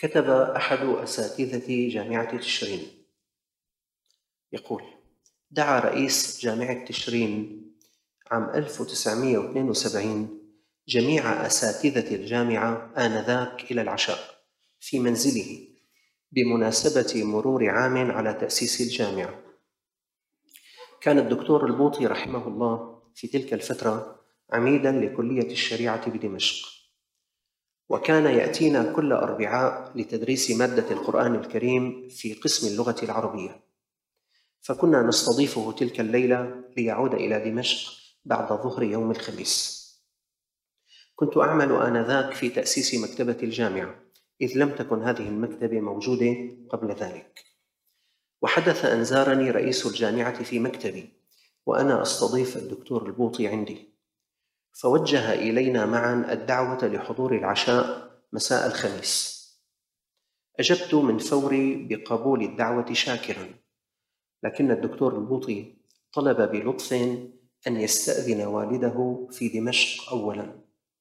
كتب أحد أساتذة جامعة تشرين يقول: دعا رئيس جامعة تشرين عام 1972 جميع أساتذة الجامعة آنذاك إلى العشاء في منزله بمناسبة مرور عام على تأسيس الجامعة. كان الدكتور البوطي رحمه الله في تلك الفترة عميداً لكلية الشريعة بدمشق، وكان يأتينا كل أربعاء لتدريس مادة القرآن الكريم في قسم اللغة العربية، فكنا نستضيفه تلك الليلة ليعود إلى دمشق بعد ظهر يوم الخميس. كنت أعمل آنذاك في تأسيس مكتبة الجامعة، إذ لم تكن هذه المكتبة موجودة قبل ذلك. وحدث أن زارني رئيس الجامعة في مكتبي وأنا أستضيف الدكتور البوطي عندي، فوجه إلينا معا الدعوة لحضور العشاء مساء الخميس. أجبت من فوري بقبول الدعوة شاكرا، لكن الدكتور البوطي طلب بلطف أن يستأذن والده في دمشق أولا.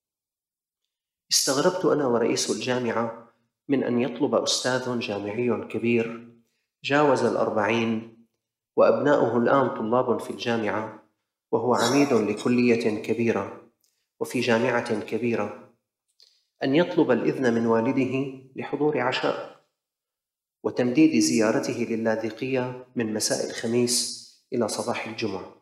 استغربت أنا ورئيس الجامعة من أن يطلب أستاذ جامعي كبير جاوز 40 وأبناؤه الآن طلاب في الجامعة، وهو عميد لكلية كبيرة وفي جامعة كبيرة، أن يطلب الإذن من والده لحضور عشاء وتمديد زيارته للاذقية من مساء الخميس إلى صباح الجمعة.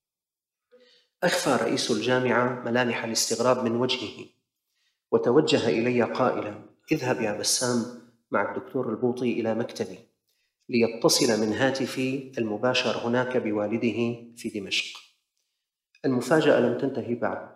أخفى رئيس الجامعة ملامح الاستغراب من وجهه، وتوجه إلي قائلا: اذهب يا بسام مع الدكتور البوطي إلى مكتبي ليتصل من هاتفي المباشر هناك بوالده في دمشق. المفاجأة لم تنتهي بعد،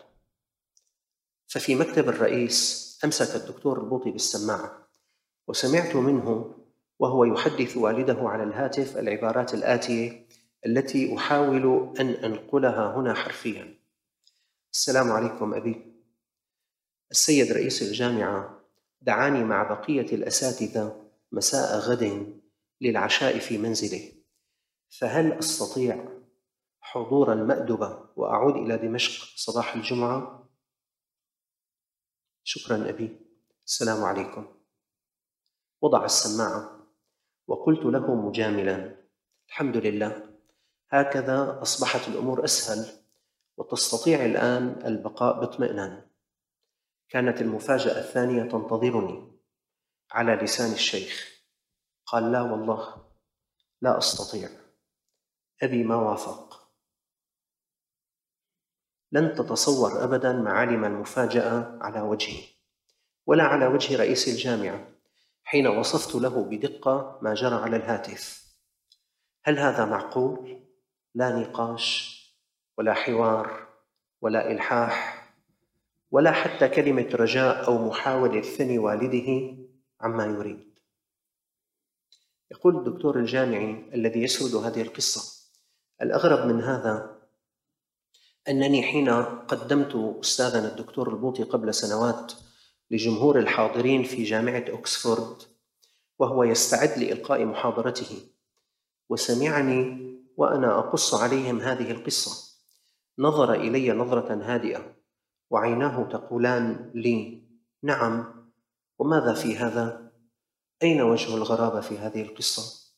ففي مكتب الرئيس أمسك الدكتور البوطي بالسماعة، وسمعت منه وهو يحدث والده على الهاتف العبارات الآتية التي أحاول أن أنقلها هنا حرفياً: السلام عليكم أبي، السيد رئيس الجامعة دعاني مع بقية الأساتذة مساء غد للعشاء في منزله، فهل أستطيع حضور المأدبة وأعود إلى دمشق صباح الجمعة؟ شكراً أبي، السلام عليكم. وضع السماعة وقلت له مجاملاً: الحمد لله، هكذا أصبحت الأمور أسهل وتستطيع الآن البقاء باطمئنان. كانت المفاجأة الثانية تنتظرني على لسان الشيخ. قال: لا والله، لا أستطيع، أبي ما وافق. لن تتصور أبداً معالم المفاجأة على وجهي ولا على وجه رئيس الجامعة حين وصفت له بدقة ما جرى على الهاتف. هل هذا معقول؟ لا نقاش ولا حوار ولا إلحاح ولا حتى كلمة رجاء أو محاولة ثني والده عما يريد. يقول الدكتور الجامعي الذي يسرد هذه القصة: الأغرب من هذا أنني حين قدمت أستاذنا الدكتور البوطي قبل سنوات لجمهور الحاضرين في جامعة أكسفورد وهو يستعد لإلقاء محاضرته، وسمعني وأنا أقص عليهم هذه القصة، نظر إلي نظرة هادئة وعيناه تقولان لي: نعم، وماذا في هذا؟ أين وجه الغرابة في هذه القصة؟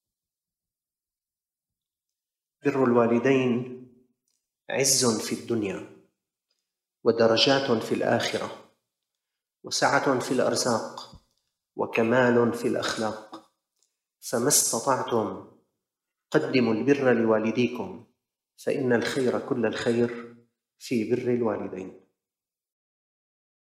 بر الوالدين عز في الدنيا ودرجات في الآخرة وسعة في الأرزاق وكمال في الأخلاق، فما استطعتم قدموا البر لوالديكم، فإن الخير كل الخير في بر الوالدين.